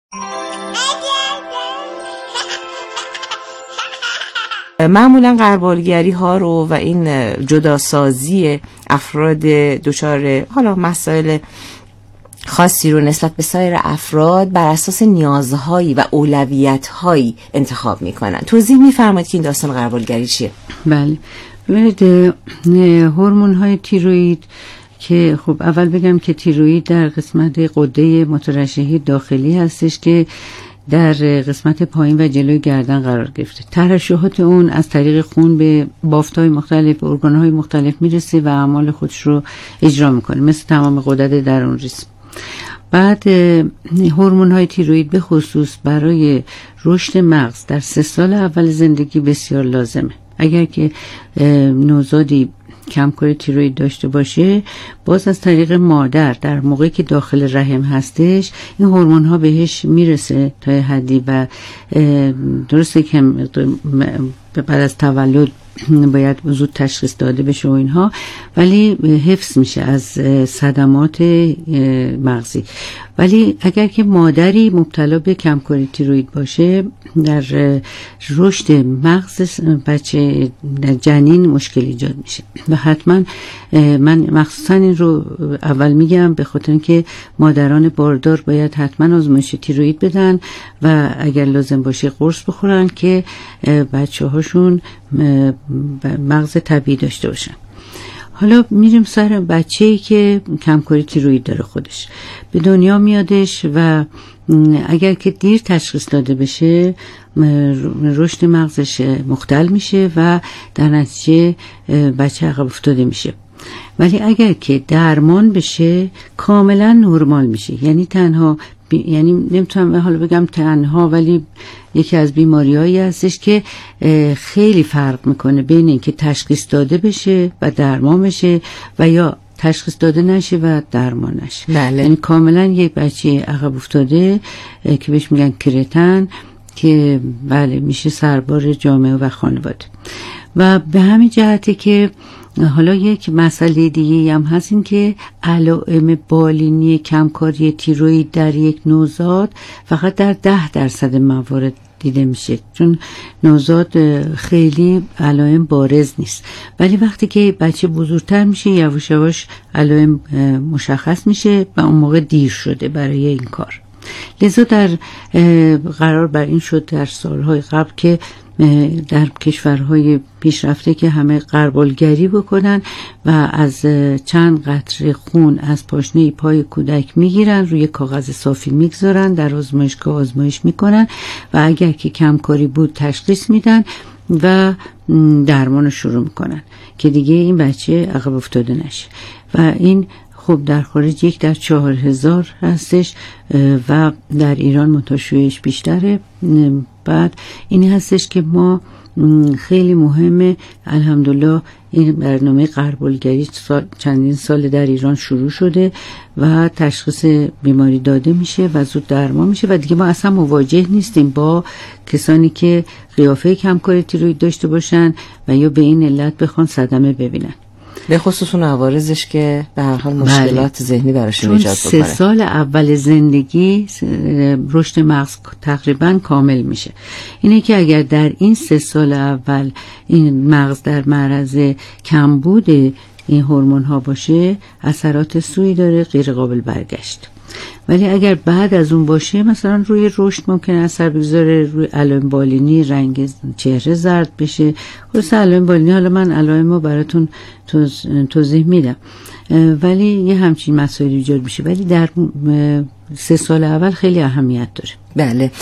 معمولا غربالگری ها رو و این جداسازی افراد دچار حالا مسائل خاصی رو نسبت به سایر افراد بر اساس نیازهایی و اولویت‌هایی انتخاب میکنن. توضیح میفرمایید که این داستان غربالگری چیه؟ بله، ببینید هورمون‌های تیروئید که خب اول بگم که تیروئید در قسمت غده مترشحی داخلی هستش که در قسمت پایین و جلوی گردن قرار گرفته. ترشحات اون از طریق خون به بافت‌های مختلف، به ارگان‌های مختلف میرسه و اعمال خودش رو اجرا میکنه، مثل تمام غدد درون ریسم. بعد هورمون‌های تیروئید به خصوص برای رشد مغز در 3 سال اول زندگی بسیار لازمه. اگر که نوزادی کمکاری تیروئید داشته باشه، باز از طریق مادر در موقعی که داخل رحم هستش این هورمون ها بهش میرسه تا حدی و درسته که بعد از تولد باید زود تشخیص داده بشه و اینها، ولی حفظ میشه از صدمات مغزی. ولی اگر که مادری مبتلا به کمکاری تیروئید باشه، در رشد مغز بچه در جنین مشکل ایجاد میشه و حتما من مخصوصا این رو اول میگم به خاطر اینکه مادران باردار باید حتما آزمایش تیروئید بدن و اگر لازم باشه قرص بخورن که بچه هاشون مغز طبیعی داشته باشن. حالا میریم سر بچه‌ای که کمکاری تیروئید داره، خودش به دنیا میادش و اگر که دیر تشخیص داده بشه رشد مغزش مختل میشه و در نتیجه بچه عقب افتاده میشه. ولی اگر که درمان بشه کاملا نرمال میشه. یعنی تنها یعنی نمیتونم حالا بگم تنها، ولی یکی از بیماریایی هستش که خیلی فرق میکنه بین اینکه تشخیص داده بشه و درمان بشه و یا تشخیص داده نشه و درمان نشه. بله. یعنی کاملا یک بچه عقب افتاده که بهش میگن کرتن، که بله میشه سربار جامعه و خانواده. و به همین جهته که حالا یک مسئله دیگه هم هست، این که علائم بالینی کمکاری تیروئید در یک نوزاد فقط در 10% موارد دیده میشه، چون نوزاد خیلی علائم بارز نیست. ولی وقتی که بچه بزرگتر میشه یواش یواش علائم مشخص میشه و اون موقع دیر شده برای این کار. لذا در قرار بر این شد در سالهای قبل که در کشورهای پیشرفته که همه غربالگری بکنن و از چند قطره خون از پاشنه پای کودک میگیرن، روی کاغذ صافی میگذارن، در آزمایشگاه آزمایش میکنن و اگر که کمکاری بود تشخیص میدن و درمان شروع میکنن که دیگه این بچه عقب افتاده نشه. و این خب در خارج 1 در 4,000 هستش و در ایران متشویش بیشتره. بعد این هستش که ما خیلی مهمه، الحمدلله این برنامه غربالگری چندین سال در ایران شروع شده و تشخیص بیماری داده میشه و زود درمان میشه و دیگه ما اصلا مواجه نیستیم با کسانی که قیافه کمکاری تیروئید داشته باشن و یا به این علت بخوان صدمه ببینن، به خصوص اون عوارضش که به هر حال مشکلات ذهنی براشون ایجاد بکنه. 3 سال اول زندگی رشد مغز تقریبا کامل میشه. اینه که اگر در این 3 سال اول این مغز در معرض کمبود این هورمون ها باشه اثرات سوئی داره، غیر قابل برگشت. ولی اگر بعد از اون باشه مثلا روی رشد ممکنه اثر بگذاره، روی علائم بالینی، رنگ چهره زرد بشه. خلاص علائم بالینی حالا من علائمو براتون توضیح میدم، ولی یه همچین مسائلی ایجاد میشه، ولی در 3 سال اول خیلی اهمیت داره. بله.